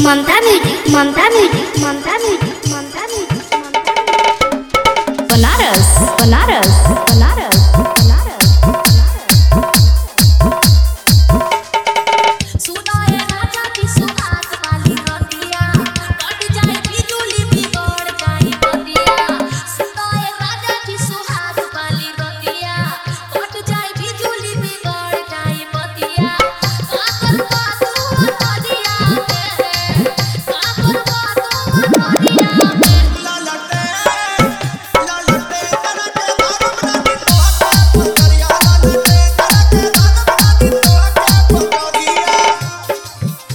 ममता music Mamta music Mamta music Mamta music Banaras Banaras Banaras Banaras सुनो ए राजा की सुहाग वाली रोटियां कट जाए बिजुली बिगड़ जाए बतिया सुनो ए राजा की सुहाग वाली रोटियां कट जाए बिजुली बिगड़ जाए बतिया काकर बातू नदिया में काकर बातू नदिया में ललटे करके दारू बना दी तो पंजरिया ललटे करके दारू बना दी तो पंजरिया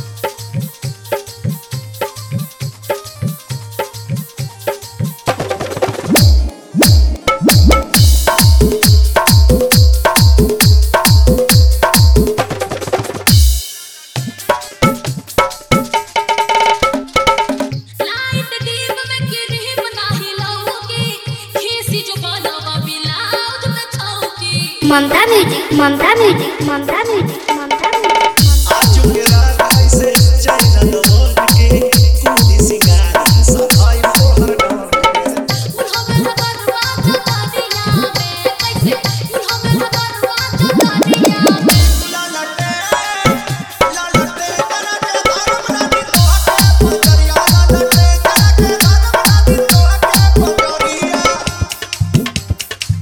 लाइट डीम में गिरहिम नाही लौकी खीसी जो बनावा ब्लाउज में छौकी Mamta music Mamta music Mamta music Mamta music आज के रात ऐसे चैन दौड़ के कुली सिंगार सफाई तोहर उन्होंने लगरवा चला दिया में कैसे उन्होंने लगरवा चला दिया में ललटे करके दारू बना दी तो पंजरिया ललटे करके दारू बना दी तो पंजरिया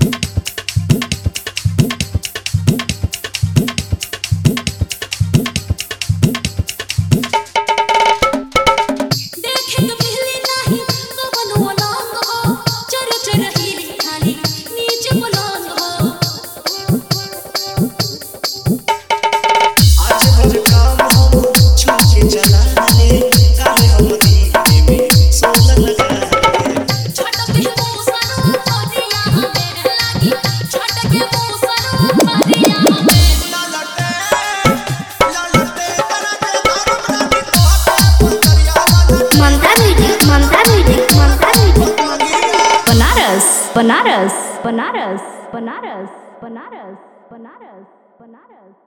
देखे तो मिली नहीं तो बनवा लौंग हो चर चर हीली खाली नीचे पलंग हो आज भर काम हम छूके चला ले काहे हम दीने में सोल लगा ले छटक के मुसरो खदिया हमें लागी छटक के मुसरो खदिया हमें ललटे करके दारू बना दी तो पंजरिया ललटे Mamta music Mamta music Mamta music Banaras Banaras Banaras Banaras Banaras Banaras Banaras